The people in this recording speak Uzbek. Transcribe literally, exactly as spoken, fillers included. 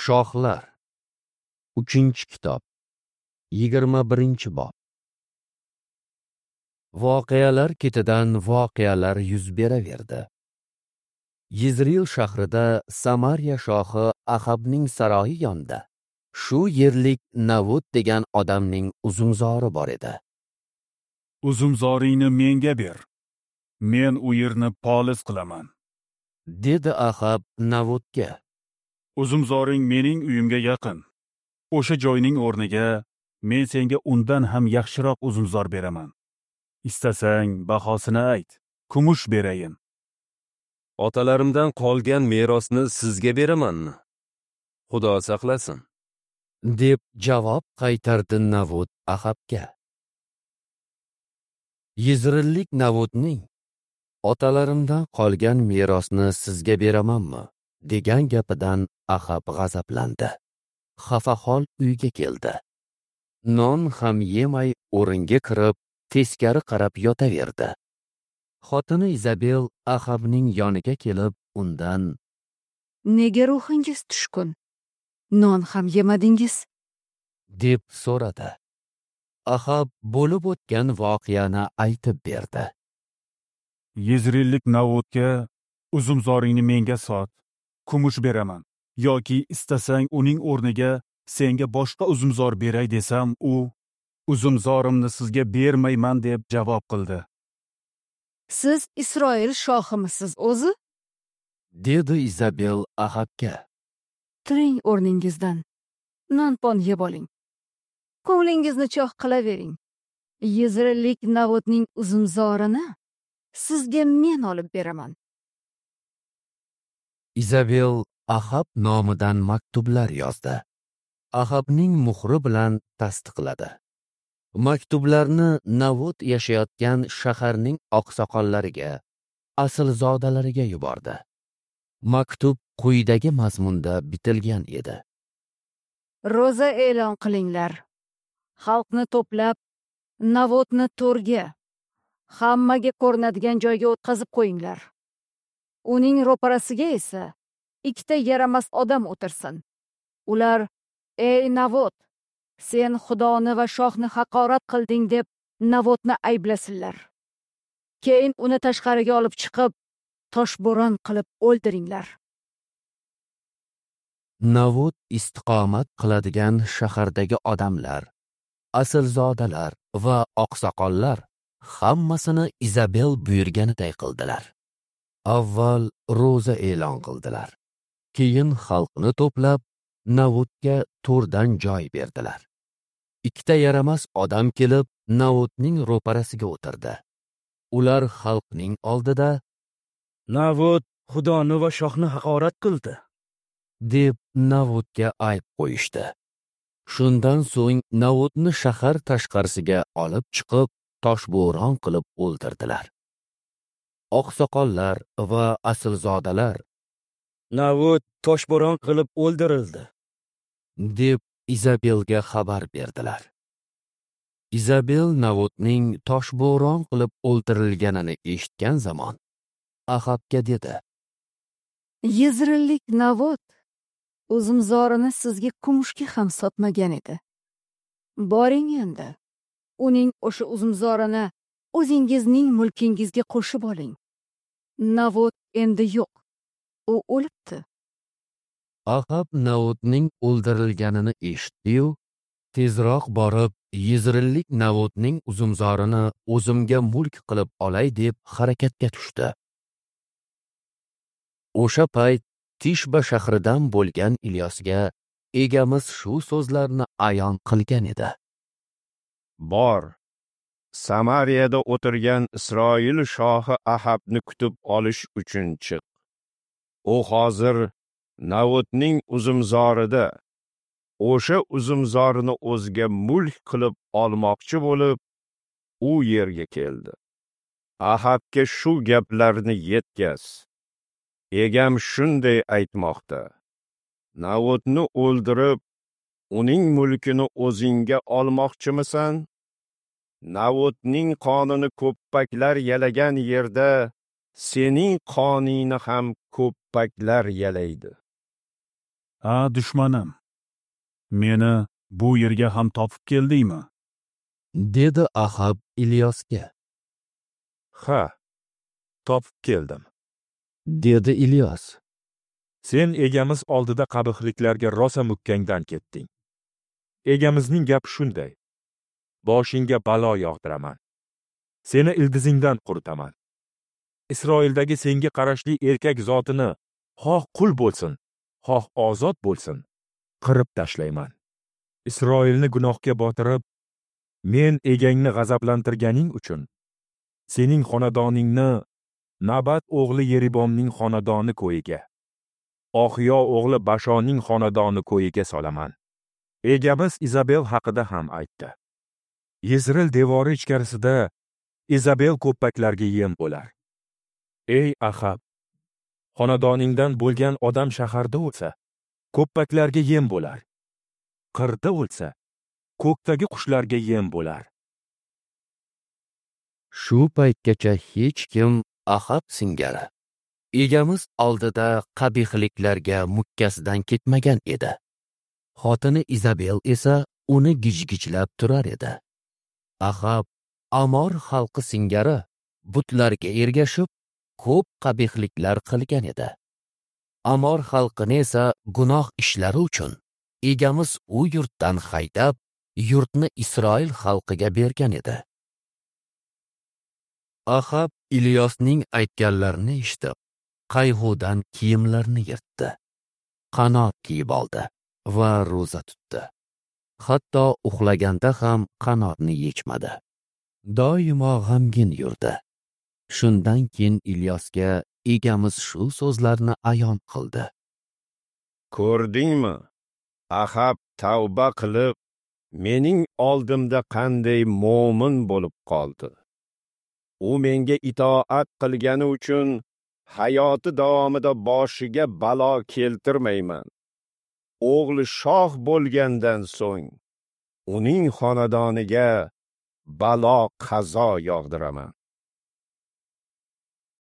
Shohlar uchinchi kitob yigirma birinchi bob. Voqealar ketidan voqealar yuz beraverdi. Yizril shahrida Samariya shohi Ahabning saroyi yonida shu yerlik Navut degan odamning uzumzori bor edi. Uzumzoringni menga ber. Men u yerni polis qilaman, dedi Ahab Navutga. Uzumzoring mening uyimga yaqin. O'sha joyning o'rniga men senga undan ham yaxshiroq uzumzor beraman. Istasang bahosini ayt, kumush berayin. Otalarimdan qolgan merosni sizga beramanmi? Xudo saqlasin, deb javob qaytardi Navut Ahabga. Yizrillik Navutning otalarimdan qolgan merosni sizga beramanmi degan gapidan Ahab g'azablandi. Xafahol uyga keldi. Non ham yemay o'ringa kirib, teskari qarab yotaverdi. Xotini Izabel Ahabning yoniga kelib, undan: "Nega ruhingiz tushkun? Non ham yemadingiz?" deb so'radi. Ahab bo'lib o'tgan voqeani aytib berdi. Yizrillik Navutga uzumzoringni menga sot, kumush beraman. Yoki istasang uning o'rniga senga boshqa uzumzor beray desam, u uzumzorimni sizga bermayman deb javob qildi. "Siz Isroil shohimisiz o'zi?" dedi Izabel Ahabga. "Turing o'rningizdan. Non-pon yeb oling. Ko'nglingizni cho'q qilavering. Yizrillik Navutning uzumzorini sizga men olib beraman." Izabel Ahab nomidan maktublar yozdi. Ahabning muhri bilan tasdiqladi. Maktublarni Navut yashayotgan shaharning oqsoqollariga, aslzodalariga yubordi. Maktub quyidagi mazmunda bitilgan edi. "Ro'za e'lon qilinglar. Xalqni to'plab, Navutni to'rga, hammaga ko'rinadigan joyga o'tkazib qo'yinglar. Uning ro'parasiga esa ikkita yaramas odam o'tirsin. Ular: 'Ey Navut, sen Xudoni va shohni haqorat qilding' deb Navutni ayblasinlar. Keyin uni tashqariga olib chiqib, toshbo'ron qilib o'ldiringlar." Navut istiqomat qiladigan shahardagi odamlar, aslzodalar va oqsoqollar hammasini Izabel buyurganiday qildilar. Avval ro'za e'lon qildilar. Keyin xalqni to'plab, Navutga to'rdan joy berdilar. Ikkita yaramas odam kelib, Navutning ro'parasiga o'tirdi. Ular xalqning oldida "Navut Xudoni va shohni haqorat qildi" deb Navutga ayb qo'yishdi. Shundan so'ng Navutni shahar tashqarisiga olib chiqib, toshbo'ron qilib o'ldirdilar. Oqsoqollar va aslzodalar "Navut toshbo'ron qilib o'ldirildi" deb Izabelga xabar berdilar. Izabel Navutning toshbo'ron qilib o'ldirilganini eshitgan zamon Ahabga dedi: "Yizrillik Navut uzumzorini sizga kumushga ham sotmagan edi. Boring endi, uning o'sha uzumzorini o'zingizning mulkingizga qo'shib oling. Navut endi yo'q, u o'libdi." Ahab Navutning o'ldirilganini eshitdi-yu, tezroq borib, Yizrillik Navutning uzumzorini o'zimga mulk qilib olay deb harakatga tushdi. O'sha payt Tishba shahridan bo'lgan Ilyosga egamiz shu so'zlarni ayon qilgan edi. Bor, Samariyada o'tirgan Isroil shohi Ahabni kutib olish uchun chiq. U hozir Navutning uzumzorida, o'sha uzumzorini o'ziga mulk qilib olmoqchi bo'lib, u yerga keldi. Ahabga shu gaplarni yetkaz. Egam shunday aytmoqda: Navutni o'ldirib, uning mulkini o'zingga olmoqchimisan? Navutning qonini ko'ppaklar yalagan yerda sening qoningni ham ko'ppaklar yalaydi. ha dushmanim, meni bu yerga ham topib keldingmi? dedi Ahab Ilyosga. Ha, topib keldim. Dedi Ilyos. Sen egamiz oldida qabihliklarga rosa mukkangdan ketding. Egamizning gapi shunday: boshingga balo yog'diraman. Seni ildizingdan quritaman. Isroildagi senga qarashli erkak zotini xoh qul bo'lsin, xoh ozod bo'lsin, qirib tashlayman. Isroilni gunohga botirib, men egangni g'azablantirganing uchun sening xonadoningni Nabat o'g'li Yeribomning xonadoni ko'yiga, Oxiyo o'g'li Bashonning xonadoni ko'yiga solaman. Egamiz Izabel haqida ham aytdi. Yezril devori ichkarisida Izabel ko'ppaklarga yem bo'lar. Ey Ahab, xonadoningdan bo'lgan odam shaharda o'lsa, ko'ppaklarga yem bo'lar. Qirda o'lsa, ko'kdagi qushlarga yem bo'lar. Shu paytgacha hech kim Ahab singari egamiz oldida qabihliklarga mukkasidan ketmagan edi. Xotini Izabel esa uni gijgijlab turar edi. Ahab Amor xalqi singari butlarga ergashib ko'p qabihliklar qilgan edi. Amor xalqini esa gunoh ishlari uchun egamiz u yurtdan haydab, yurtni Isroil xalqiga bergan edi. Ahab Ilyosning aytganlarini eshitib, qayg'udan kiyimlarini yirtdi, qanot kiyib oldi va ro'za tutdi. Hatto uxlaganda ham qanotni yechmadi. Doimo g'amgin yurdi. Shundan keyin Ilyosga egamiz shu so'zlarni ayon qildi. Ko'rdingmi? Ahab tavba qilib, mening oldimda qanday mo'min bo'lib qoldi. U menga itoat qilgani uchun hayoti davomida boshiga balo keltirmayman. O'g'li shoh bo'lgandan so'ng uning xonadoniga balo qazo yog'diraman.